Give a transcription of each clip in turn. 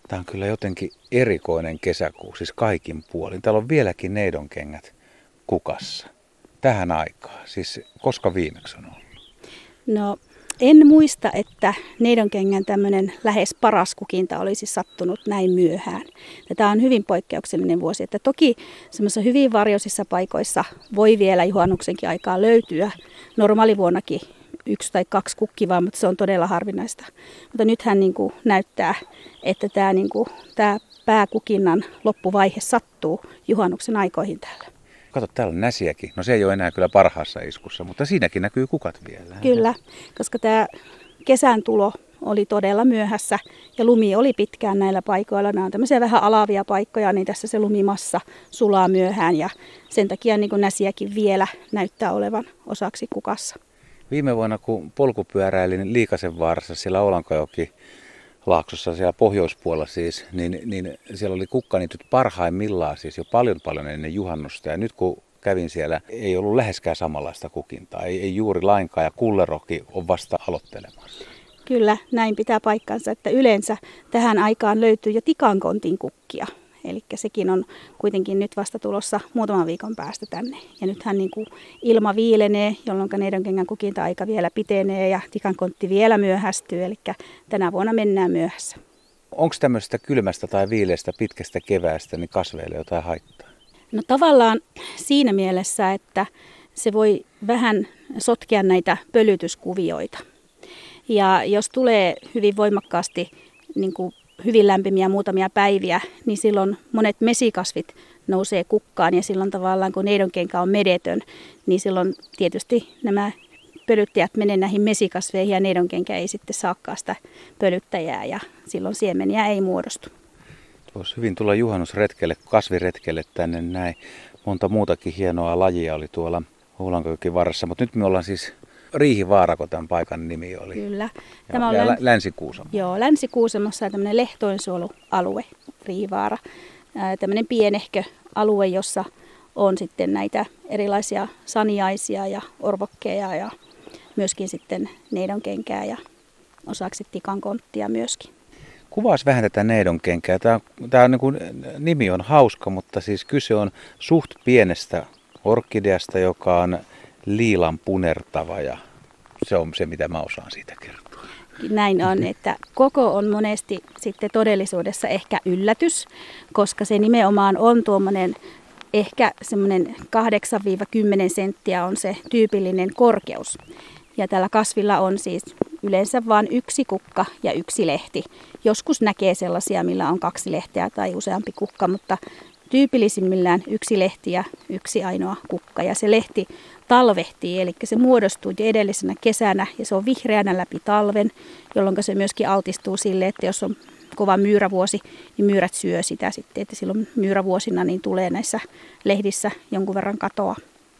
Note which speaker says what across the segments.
Speaker 1: Tämä on kyllä jotenkin erikoinen kesäkuu, siis kaikin puolin. Täällä on vieläkin neidonkengät kukassa. Tähän aikaan, siis koska viimeksi on ollut?
Speaker 2: No, en muista, että neidonkengän tämmöinen lähes paras kukinta olisi sattunut näin myöhään. Tämä on hyvin poikkeuksellinen vuosi, että toki semmoisissa hyvin varjoisissa paikoissa voi vielä juhannuksenkin aikaa löytyä normaalivuonnakin 1 tai 2 kukkivaa, mutta se on todella harvinaista. Mutta nythän niin kuin näyttää, että tämä pääkukinnan loppuvaihe sattuu juhannuksen aikoihin täällä.
Speaker 1: Kato, täällä on näsiäkin. No se ei ole enää kyllä parhaassa iskussa, mutta siinäkin näkyy kukat vielä.
Speaker 2: Kyllä, koska tämä kesän tulo oli todella myöhässä ja lumi oli pitkään näillä paikoilla. Nämä on tämmöisiä vähän alavia paikkoja, niin tässä se lumimassa sulaa myöhään ja sen takia niin kuin näsiäkin vielä näyttää olevan osaksi kukassa.
Speaker 1: Viime vuonna, kun polkupyöräilin Liikasenvaarassa siellä Oulankojoki laaksossa siellä pohjoispuolella siis, niin siellä oli kukkaniityt parhaimmillaan siis jo paljon ennen juhannusta. Ja nyt kun kävin siellä, ei ollut läheskään samanlaista kukintaa, ei juuri lainkaan ja kullerokki on vasta aloittelemassa.
Speaker 2: Kyllä, näin pitää paikkansa, että yleensä tähän aikaan löytyy jo tikankontin kukkia. Eli sekin on kuitenkin nyt vasta tulossa muutaman viikon päästä tänne. Ja nythän niin kuin ilma viilenee, jolloin neidonkengän kukinta-aika vielä pitenee ja tikankontti vielä myöhästyy. Eli tänä vuonna mennään myöhässä.
Speaker 1: Onko tämmöisestä kylmästä tai viileästä pitkästä keväästä niin kasveille jotain haittaa?
Speaker 2: No tavallaan siinä mielessä, että se voi vähän sotkea näitä pölytyskuvioita. Ja jos tulee hyvin voimakkaasti niin kuin hyvin lämpimiä muutamia päiviä, niin silloin monet mesikasvit nousee kukkaan ja silloin tavallaan kun neidonkenkä on medetön, niin silloin tietysti nämä pölyttäjät menee näihin mesikasveihin ja neidonkenkä ei sitten saakaan sitä pölyttäjää ja silloin siemeniä ei muodostu.
Speaker 1: Voisi hyvin tulla juhannusretkelle, kasviretkelle tänne näin. Monta muutakin hienoa lajia oli tuolla Oulankojokin varressa, mutta nyt me ollaan siis Riihivaara, kun tämän paikan nimi oli.
Speaker 2: Kyllä.
Speaker 1: Tämä on Länsi-Kuusamo.
Speaker 2: Joo, Länsi-Kuusamossa on tämmöinen lehtoinsuojelualue, Riihivaara. Tämmöinen pienehkö alue, jossa on sitten näitä erilaisia saniaisia ja orvokkeja ja myöskin sitten neidonkenkää ja osaksi tikankonttia myöskin.
Speaker 1: Kuvaas vähän tätä neidonkenkää. Tämä on niin kuin, nimi on hauska, mutta siis kyse on suht pienestä orkideasta, joka on liilan punertava ja se on se, mitä mä osaan siitä kertoa.
Speaker 2: Näin on, että koko on monesti sitten todellisuudessa ehkä yllätys, koska se nimenomaan on tuommoinen ehkä semmoinen 8-10 senttiä on se tyypillinen korkeus. Ja tällä kasvilla on siis yleensä vain 1 kukka ja 1 lehti. Joskus näkee sellaisia, millä on 2 lehteä tai useampi kukka, mutta tyypillisimmillään 1 lehti ja 1 ainoa kukka. Ja se lehti talvehtii, eli se muodostuu jo edellisenä kesänä ja se on vihreänä läpi talven, jolloin se myöskin altistuu sille, että jos on kova myyrävuosi, niin myyrät syö sitä sitten, että silloin myyrävuosina niin tulee näissä lehdissä jonkun verran katoa.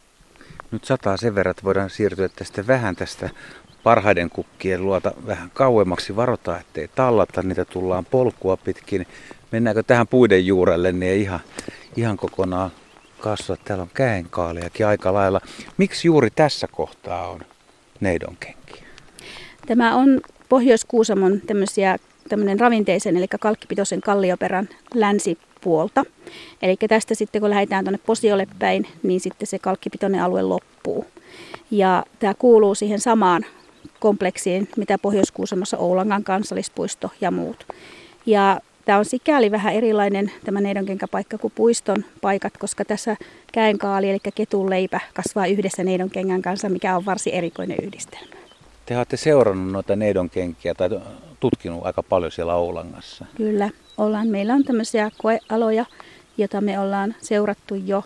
Speaker 1: Nyt sataa sen verran, että voidaan siirtyä vähän tästä parhaiden kukkien luota vähän kauemmaksi. Varotaan, ettei tallata, niitä tullaan polkua pitkin. Mennäänkö tähän puiden juurelle, niin ei ihan kokonaan kasva. Täällä on käenkaaliakin aika lailla. Miksi juuri tässä kohtaa on neidonkenkiä?
Speaker 2: Tämä on Pohjois-Kuusamon tämmöinen ravinteisen, eli kalkkipitoisen kallioperän länsipuolta. Eli tästä sitten kun lähdetään tuonne Posiolle päin, niin sitten se kalkkipitoinen alue loppuu. Ja tämä kuuluu siihen samaan kompleksiin, mitä Pohjois-Kuusamossa Oulangan kansallispuisto ja muut. Ja tämä on sikäli vähän erilainen tämä neidonkenkäpaikka kuin puiston paikat, koska tässä käenkaali eli ketunleipä kasvaa yhdessä neidonkengän kanssa, mikä on varsin erikoinen yhdistelmä.
Speaker 1: Te olette seurannut noita neidonkenkiä tai tutkinut aika paljon siellä Oulangassa.
Speaker 2: Kyllä, meillä on tämmöisiä koealoja, joita me ollaan seurattu jo.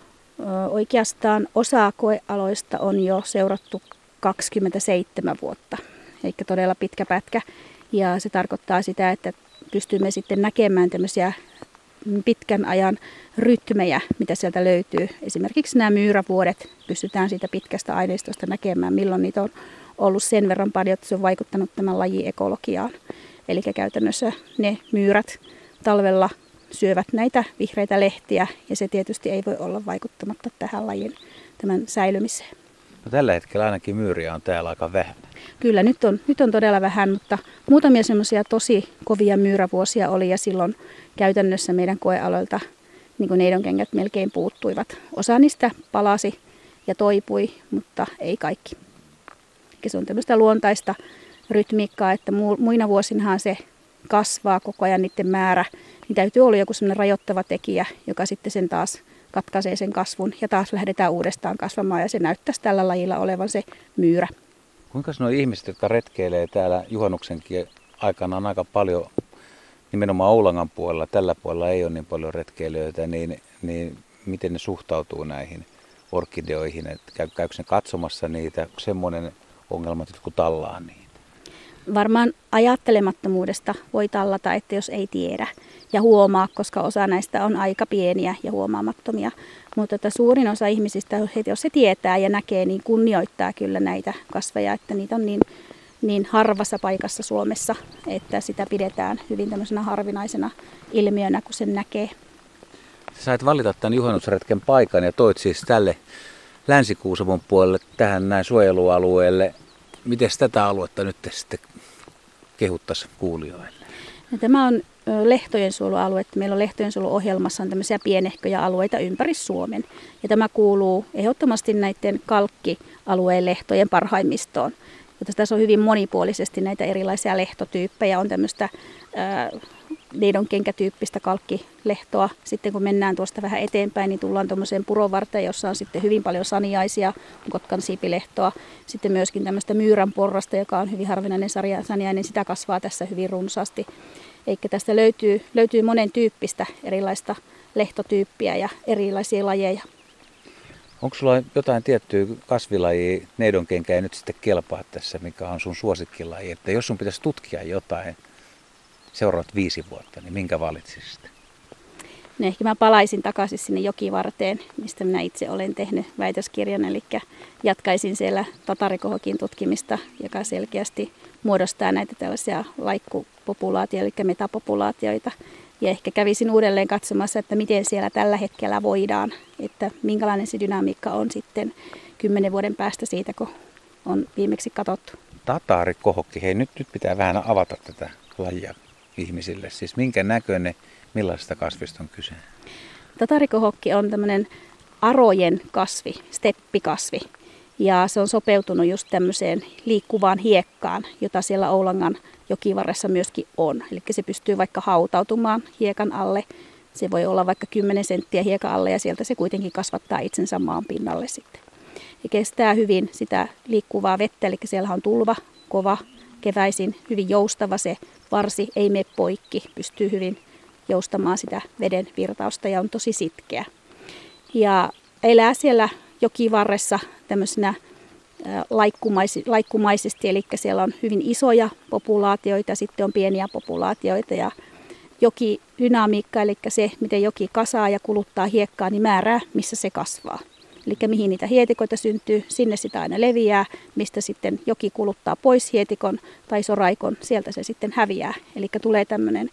Speaker 2: Oikeastaan osa koealoista on jo seurattu 27 vuotta, eli todella pitkä pätkä. Ja se tarkoittaa sitä, että pystymme sitten näkemään tämmöisiä pitkän ajan rytmejä, mitä sieltä löytyy. Esimerkiksi nämä myyrävuodet pystytään siitä pitkästä aineistosta näkemään, milloin niitä on ollut sen verran paljon, että se on vaikuttanut tämän lajin ekologiaan. Eli käytännössä ne myyrät talvella syövät näitä vihreitä lehtiä ja se tietysti ei voi olla vaikuttamatta tähän lajin tämän säilymiseen.
Speaker 1: No, tällä hetkellä ainakin myyriä on täällä aika vähän.
Speaker 2: Kyllä, nyt on todella vähän, mutta muutamia semmoisia tosi kovia myyrävuosia oli ja silloin käytännössä meidän koealoilta niin kuin neidonkengät melkein puuttuivat. Osa niistä palasi ja toipui, mutta ei kaikki. Ja se on tämmöistä luontaista rytmiikkaa, että muina vuosinahan se kasvaa koko ajan niiden määrä. Niin täytyy olla joku semmoinen rajoittava tekijä, joka sitten sen taas katkaisee sen kasvun ja taas lähdetään uudestaan kasvamaan ja se näyttäisi tällä lajilla olevan se myyrä.
Speaker 1: Kuinka nuo ihmiset, jotka retkeilee täällä juhannuksenkin aikana on aika paljon, nimenomaan Oulangan puolella, tällä puolella ei ole niin paljon retkeilijöitä, niin miten ne suhtautuu näihin orkideoihin? Käykö ne katsomassa niitä? Onko semmoinen ongelma, että jotkut tallaa niitä?
Speaker 2: Varmaan ajattelemattomuudesta voi tallata, että jos ei tiedä ja huomaa, koska osa näistä on aika pieniä ja huomaamattomia. Mutta että suurin osa ihmisistä, jos se tietää ja näkee, niin kunnioittaa kyllä näitä kasveja, että niitä on niin harvassa paikassa Suomessa, että sitä pidetään hyvin tämmöisenä harvinaisena ilmiönä, kun sen näkee.
Speaker 1: Sait valita tämän juhannusretken paikan ja toit siis tälle Länsi-Kuusamon puolelle, tähän näin suojelualueelle. Miten tätä aluetta nyt sitten kehuttaisiin kuulijoille?
Speaker 2: No, tämä on lehtojen suojelualue. Meillä on lehtojen suojeluohjelmassa on tämmöisiä pienehköjä alueita ympäri Suomen. Ja tämä kuuluu ehdottomasti näiden kalkkialueen lehtojen parhaimmistoon. Jotta tässä on hyvin monipuolisesti näitä erilaisia lehtotyyppejä. On tämmöistä neidonkenkätyyppistä kalkkilehtoa. Sitten kun mennään tuosta vähän eteenpäin, niin tullaan tuommoiseen purovarteen, jossa on sitten hyvin paljon saniaisia, kotkan siipilehtoa. Sitten myöskin tämmöistä myyränporrasta, joka on hyvin harvinainen saniainen, sitä kasvaa tässä hyvin runsaasti. Eikä tästä löytyy monen tyyppistä erilaista lehtotyyppiä ja erilaisia lajeja.
Speaker 1: Onko sulla jotain tiettyä kasvilajia, neidonkenkä ei nyt sitten kelpaa tässä, mikä on sun suosikkilaji? Että jos sun pitäisi tutkia jotain seuraavat 5 vuotta, niin minkä valitsisit?
Speaker 2: No ehkä mä palaisin takaisin sinne Jokivarteen, mistä minä itse olen tehnyt väitöskirjan. Eli jatkaisin siellä tatarikohokin tutkimista, joka selkeästi muodostaa näitä tällaisia laikkupopulaatioita, eli metapopulaatioita. Ja ehkä kävisin uudelleen katsomassa, että miten siellä tällä hetkellä voidaan, että minkälainen se dynamiikka on sitten 10 vuoden päästä siitä, kun on viimeksi katsottu.
Speaker 1: Tatarikohokki, hei nyt pitää vähän avata tätä lajia ihmisille. Siis minkä näköinen, millaisesta kasvista on kyse?
Speaker 2: Tatarikohokki on tämmöinen arojen kasvi, steppikasvi. Ja se on sopeutunut just tämmöiseen liikkuvaan hiekkaan, jota siellä Oulangan jokivarressa myöskin on. Eli se pystyy vaikka hautautumaan hiekan alle. Se voi olla vaikka 10 senttiä hiekan alle ja sieltä se kuitenkin kasvattaa itsensä maan pinnalle sitten. Ja kestää hyvin sitä liikkuvaa vettä, eli siellä on tulva kova keväisin, hyvin joustava se varsi, ei mene poikki, pystyy hyvin joustamaan sitä veden virtausta ja on tosi sitkeä. Ja elää siellä jokivarressa tämmöisenä laikkumaisesti, eli siellä on hyvin isoja populaatioita ja sitten on pieniä populaatioita ja jokidynamiikka, eli se miten joki kasaa ja kuluttaa hiekkaa, niin määrää missä se kasvaa. Eli mihin niitä hietikoita syntyy, sinne sitä aina leviää, mistä sitten joki kuluttaa pois hietikon tai soraikon, sieltä se sitten häviää. Eli tulee tämmöinen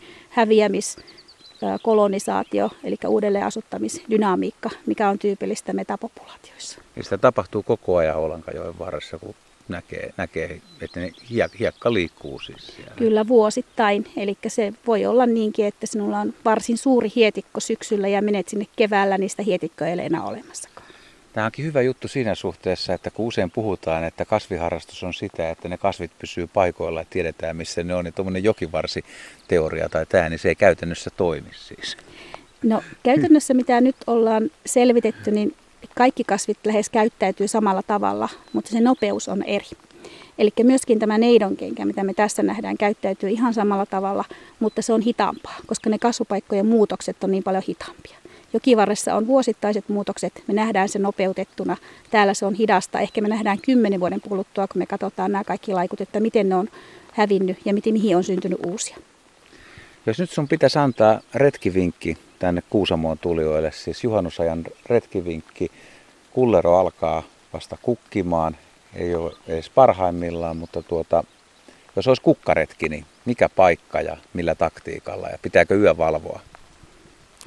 Speaker 2: häviämiskolonisaatio, eli uudelleenasuttamisdynamiikka, mikä on tyypillistä metapopulaatioissa.
Speaker 1: Ja sitä tapahtuu koko ajan Oulankajoen varressa, kun näkee, että ne hiekka liikkuu siis siellä.
Speaker 2: Kyllä vuosittain, eli se voi olla niinkin, että sinulla on varsin suuri hietikko syksyllä ja menet sinne keväällä, niin sitä hietikkoa ei ole enää olemassakaan.
Speaker 1: Tämä onkin hyvä juttu siinä suhteessa, että kun usein puhutaan, että kasviharrastus on sitä, että ne kasvit pysyy paikoilla ja tiedetään missä ne on, niin tuommoinen jokivarsiteoria tai tämä, niin se ei käytännössä toimi siis.
Speaker 2: No käytännössä mitä nyt ollaan selvitetty, niin kaikki kasvit lähes käyttäytyy samalla tavalla, mutta se nopeus on eri. Eli myöskin tämä neidonkenkä, mitä me tässä nähdään, käyttäytyy ihan samalla tavalla, mutta se on hitaampaa, koska ne kasvupaikkojen muutokset on niin paljon hitaampia. Jokivarressa on vuosittaiset muutokset, me nähdään se nopeutettuna. Täällä se on hidasta, ehkä me nähdään 10 vuoden kuluttua, kun me katsotaan nämä kaikki laikut, että miten ne on hävinnyt ja mihin on syntynyt uusia.
Speaker 1: Jos nyt sun pitäisi antaa retkivinkki tänne Kuusamoon tulijoille, siis juhannusajan retkivinkki, kullero alkaa vasta kukkimaan, ei ole edes parhaimmillaan, mutta jos olisi kukkaretki, niin mikä paikka ja millä taktiikalla ja pitääkö yö valvoa?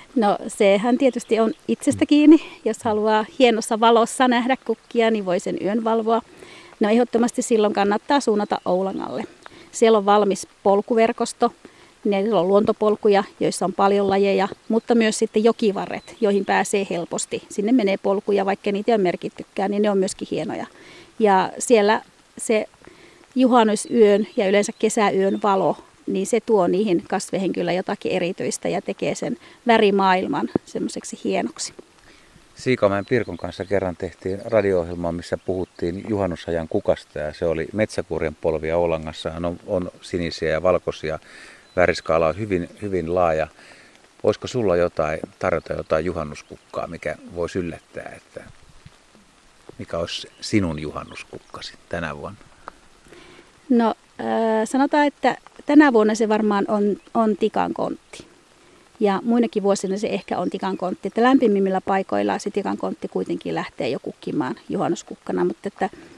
Speaker 2: No sehän tietysti on itsestä kiinni. Jos haluaa hienossa valossa nähdä kukkia, niin voi sen yön valvoa. No ehdottomasti silloin kannattaa suunnata Oulangalle. Siellä on valmis polkuverkosto. Siellä on luontopolkuja, joissa on paljon lajeja, mutta myös sitten jokivarret, joihin pääsee helposti. Sinne menee polkuja, vaikka niitä ei ole merkittykään, niin ne on myöskin hienoja. Ja siellä se juhannusyön ja yleensä kesäyön valo, niin se tuo niihin kasveihin kyllä jotakin erityistä ja tekee sen värimaailman semmoiseksi hienoksi.
Speaker 1: Siikamäen Pirkon kanssa kerran tehtiin radio-ohjelmaa, missä puhuttiin juhannusajan kukasta ja se oli metsäkuurien polvia. Oulangassahan on sinisiä ja valkoisia. Väriskaala on hyvin, hyvin laaja. Voisiko sulla tarjota jotain juhannuskukkaa, mikä voisi yllättää, että mikä olisi sinun juhannuskukkasi tänä vuonna?
Speaker 2: No sanotaan, että tänä vuonna se varmaan on tikankontti. Ja muinakin vuosina se ehkä on tikankontti. Että lämpimimmillä paikoilla se tikankontti kuitenkin lähtee jo kukkimaan juhannuskukkana. Mutta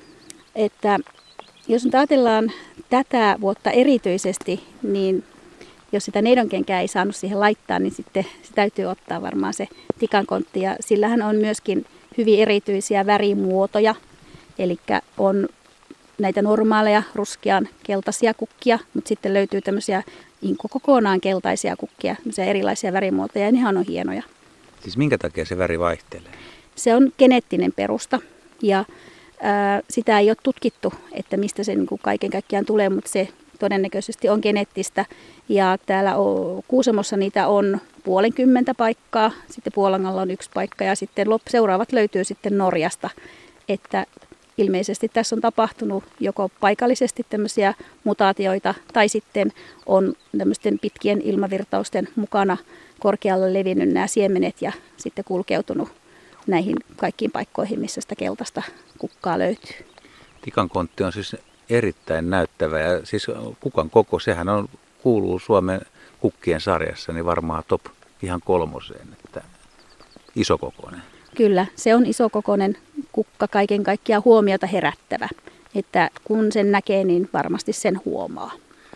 Speaker 2: että jos nyt ajatellaan tätä vuotta erityisesti, niin jos sitä neidonkenkää ei saanut siihen laittaa, niin sitten se täytyy ottaa varmaan se tikankontti. Ja sillähän on myöskin hyvin erityisiä värimuotoja. Eli on näitä normaaleja ruskean keltaisia kukkia, mutta sitten löytyy tämmöisiä kokonaan keltaisia kukkia, tämmöisiä erilaisia värimuotoja, ja nehän on hienoja.
Speaker 1: Siis minkä takia se väri vaihtelee?
Speaker 2: Se on geneettinen perusta, ja sitä ei ole tutkittu, että mistä se niin kuin kaiken kaikkiaan tulee, mutta se todennäköisesti on geneettistä. Ja täällä Kuusamossa niitä on 50 paikkaa, sitten Puolangalla on 1 paikka, ja sitten seuraavat löytyy sitten Norjasta, että ilmeisesti tässä on tapahtunut joko paikallisesti tämmöisiä mutaatioita tai sitten on tämmöisten pitkien ilmavirtausten mukana korkealle levinnyt nämä siemenet ja sitten kulkeutunut näihin kaikkiin paikkoihin, missä sitä keltaista kukkaa löytyy.
Speaker 1: Tikankontti on siis erittäin näyttävä ja siis kukan koko, sehän kuuluu Suomen kukkien sarjassa, niin varmaan top ihan 3, että isokokoinen.
Speaker 2: Kyllä, se on isokokoinen kukka, kaiken kaikkiaan huomiota herättävä. Että kun sen näkee, niin varmasti sen huomaa.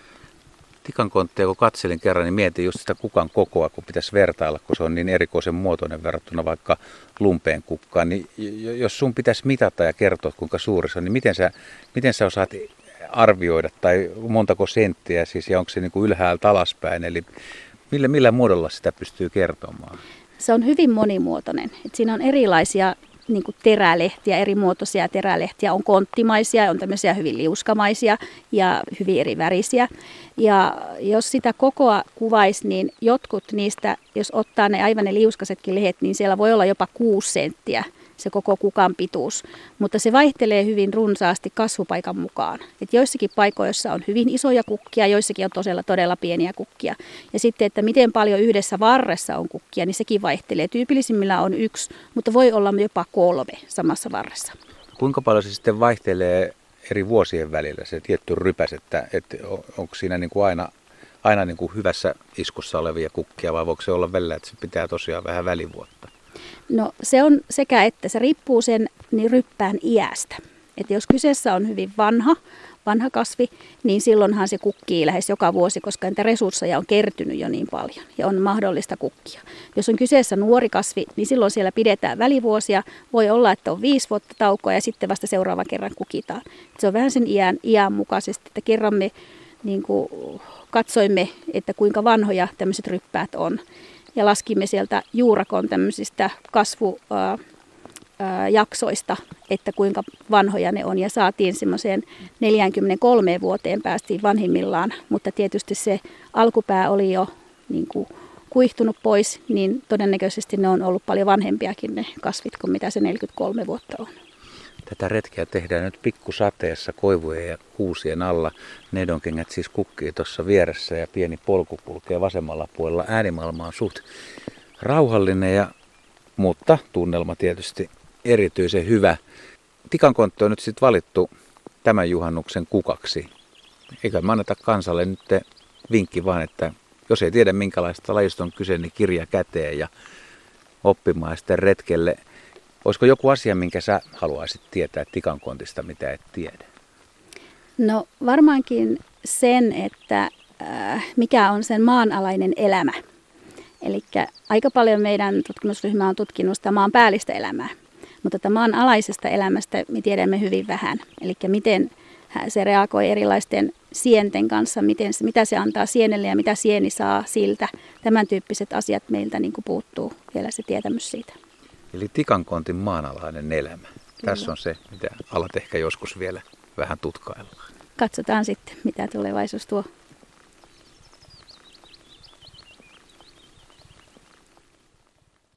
Speaker 1: Tikankonttia kun katselin kerran, niin mietin just sitä kukan kokoa, kun pitäisi vertailla, kun se on niin erikoisen muotoinen verrattuna vaikka lumpeen kukkaan. Niin jos sun pitäisi mitata ja kertoa, kuinka suuri se on, niin miten sä osaat arvioida, tai montako senttiä siis, ja onko se niin kuin ylhäältä alaspäin, eli millä muodolla sitä pystyy kertomaan?
Speaker 2: Se on hyvin monimuotoinen. Et siinä on erilaisia niin kuin terälehtiä, eri muotoisia terälehtiä. On konttimaisia, on tämmöisiä hyvin liuskamaisia ja hyvin eri värisiä. Ja jos sitä kokoa kuvaisi, niin jotkut niistä, jos ottaa ne aivan ne liuskasetkin lehdet, niin siellä voi olla jopa 6 senttiä se koko kukan pituus. Mutta se vaihtelee hyvin runsaasti kasvupaikan mukaan. Et joissakin paikoissa on hyvin isoja kukkia, joissakin on todella pieniä kukkia. Ja sitten, että miten paljon yhdessä varressa on kukkia, niin sekin vaihtelee. Tyypillisimmillä on 1, mutta voi olla jopa 3 samassa varressa.
Speaker 1: Kuinka paljon se sitten vaihtelee eri vuosien välillä se tietty rypäs, että onko siinä niin kuin aina niin kuin hyvässä iskussa olevia kukkia vai voiko se olla välillä, että se pitää tosiaan vähän välivuotta?
Speaker 2: No se on sekä että se riippuu sen niin ryppään iästä. Että jos kyseessä on hyvin vanha kasvi, niin silloinhan se kukkii lähes joka vuosi, koska niitä resursseja on kertynyt jo niin paljon ja on mahdollista kukkia. Jos on kyseessä nuori kasvi, niin silloin siellä pidetään välivuosia. Voi olla, että on 5 vuotta taukoa ja sitten vasta seuraavan kerran kukitaan. Se on vähän sen iän mukaisesti, että kerran me niin kuin katsoimme, että kuinka vanhoja tämmöiset ryppäät on. Ja laskimme sieltä juurakon tämmöisistä kasvujaksoista, että kuinka vanhoja ne on. Ja saatiin semmoiseen 43 vuoteen päästiin vanhimmillaan, mutta tietysti se alkupää oli jo niin kuin kuihtunut pois, niin todennäköisesti ne on ollut paljon vanhempiakin ne kasvit kuin mitä se 43 vuotta on.
Speaker 1: Tätä retkeä tehdään nyt pikkusateessa koivujen ja kuusien alla. Neidonkengät siis kukkii tuossa vieressä ja pieni polku kulkee vasemmalla puolella. Äänimaailma on suht rauhallinen, mutta tunnelma tietysti erityisen hyvä. Tikankontti on nyt sitten valittu tämän juhannuksen kukaksi. Eikä mä anneta kansalle nyt vinkki vaan, että jos ei tiedä minkälaista lajista on kyse, niin kirja käteen ja oppimaan sitten retkelle. Olisiko joku asia, minkä sä haluaisit tietää tikankontista, mitä et tiedä?
Speaker 2: No varmaankin sen, että mikä on sen maanalainen elämä. Eli aika paljon meidän tutkimusryhmä on tutkinut sitä maan päällistä elämää, mutta tätä maan alaisesta elämästä me tiedämme hyvin vähän. Eli miten se reagoi erilaisten sienten kanssa, mitä se antaa sienelle ja mitä sieni saa siltä. Tämän tyyppiset asiat meiltä niin kuin puuttuu vielä se tietämys siitä.
Speaker 1: Eli tikankontin maanalainen elämä. Kyllä. Tässä on se, mitä alat ehkä joskus vielä vähän tutkaillaan.
Speaker 2: Katsotaan sitten, mitä tulevaisuus tuo.